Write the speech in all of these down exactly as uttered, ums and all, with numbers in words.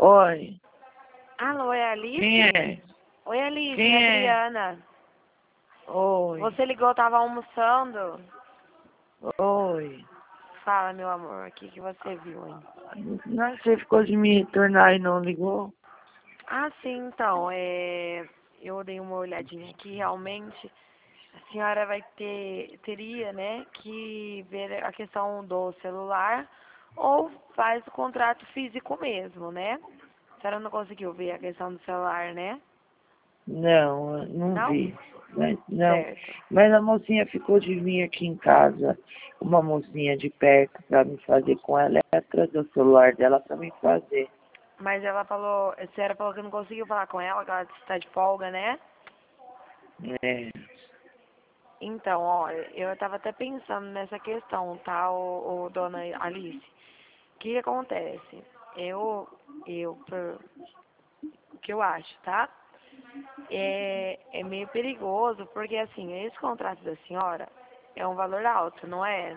Oi, Alô, é a Alice? quem é? Oi, Alice, Quem é a é? Adriana. Oi, Você ligou, eu tava almoçando? oi. Fala, meu amor, o que, que você viu, hein? Não, você ficou de me retornar e não ligou? Ah, sim, então, é... eu dei uma olhadinha aqui, realmente, a senhora vai ter, teria, né, que ver a questão do celular ou faz o contrato físico mesmo, né? A senhora não conseguiu ver a questão do celular, né? Não, eu não Não? vi. Mas, não, Certo. mas a mocinha ficou de vir aqui em casa, uma mocinha de perto pra me fazer com ela, ela trazer o celular dela pra me fazer. Mas ela falou, a senhora falou que não conseguiu falar com ela, que ela está de folga, né? É, Então, olha, eu estava até pensando nessa questão, tá, o, dona Alice? O que que acontece? Eu, eu, por, o que eu acho, tá? É, é meio perigoso, porque assim, esse contrato da senhora é um valor alto, não é?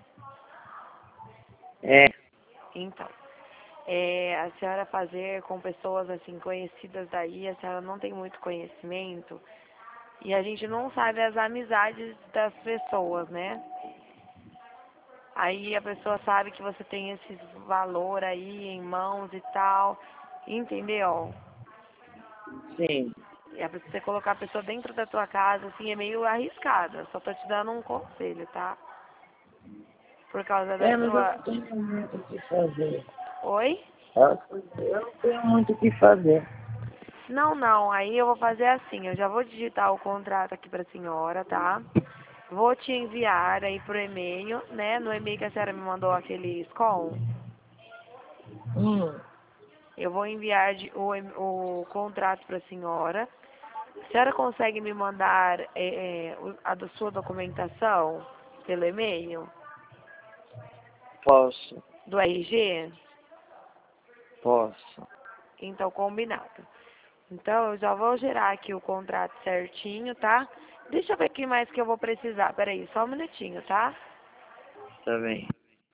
é, Então, é, a senhora fazer com pessoas assim conhecidas daí, a senhora não tem muito conhecimento e a gente não sabe as amizades das pessoas, né? Aí a pessoa sabe que você tem esse valor aí em mãos e tal, entendeu? sim. E a pessoa- você colocar a pessoa dentro da tua casa, assim, é meio arriscado. Eu só tô te dando um conselho, tá? Por causa da É, mas eu sua... não tenho muito o que fazer. Oi? Eu eu não tenho muito o que fazer. Não, não. Aí eu vou fazer assim. Eu já vou digitar o contrato aqui pra senhora, tá? Vou te enviar aí pro e-mail, né? No e-mail que a senhora me mandou aquele SCOM. Hum, Eu vou enviar de- o, em- o contrato pra senhora. A senhora consegue me mandar é, é, o- a da sua documentação pelo e-mail? posso, Do R G? posso. Então, combinado. Então, eu já vou gerar aqui o contrato certinho, tá? Deixa eu ver o que mais que eu vou precisar. Peraí, só um minutinho, tá? Tá bem.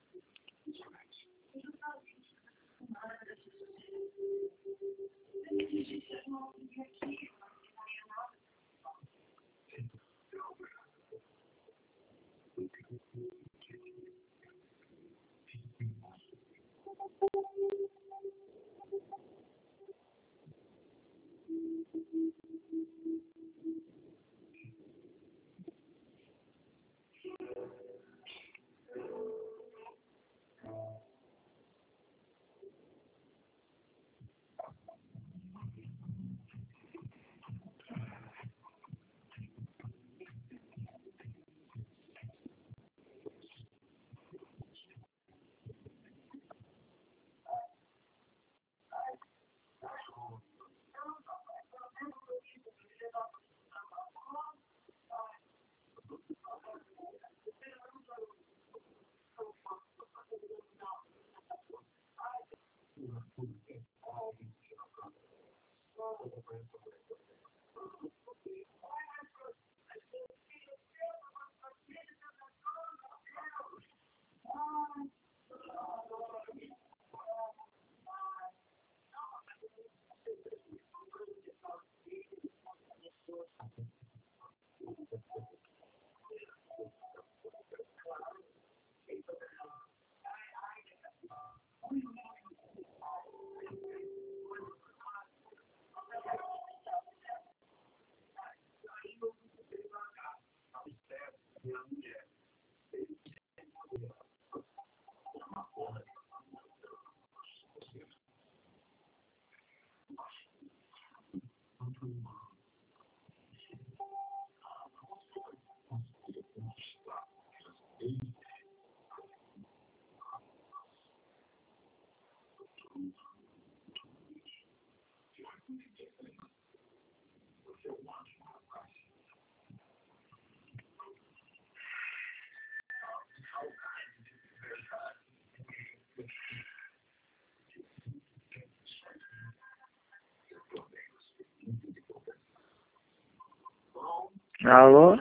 Alô?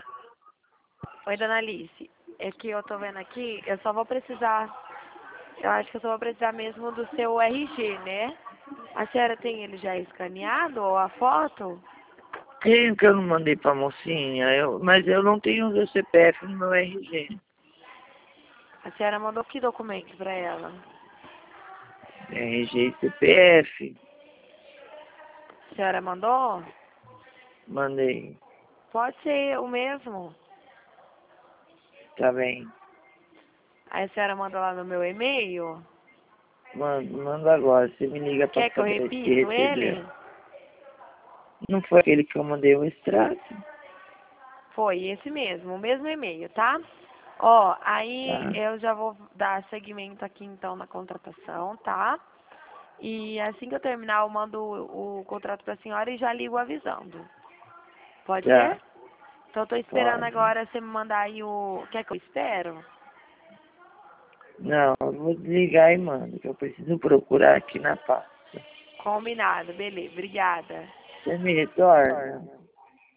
Oi, dona Alice. É que eu tô vendo aqui, eu só vou precisar... Eu acho que eu só vou precisar mesmo do seu R G, né? A senhora tem ele já escaneado ou a foto? Tenho que eu não mandei pra mocinha, eu, mas eu não tenho o meu C P F no meu R G. A senhora mandou que documento pra ela? R G e C P F. A senhora mandou? Mandei. Pode ser o mesmo. Tá bem. Aí a senhora manda lá no meu e-mail? Manda, manda agora. Você me liga pra Quer que eu saber se repito recebeu. ele? Não foi aquele que eu mandei o extrato? Foi esse mesmo, o mesmo e-mail, tá? Ó, aí Tá. eu já vou dar seguimento aqui então na contratação, tá? E assim que eu terminar, eu mando o, o contrato pra senhora e já ligo avisando. Pode Tá. ser? Então eu tô esperando Pode. agora você me mandar aí o... Quer que eu espero? Não, eu vou desligar e mando, que eu preciso procurar aqui na pasta. Combinado, beleza. Obrigada. Você me retorna?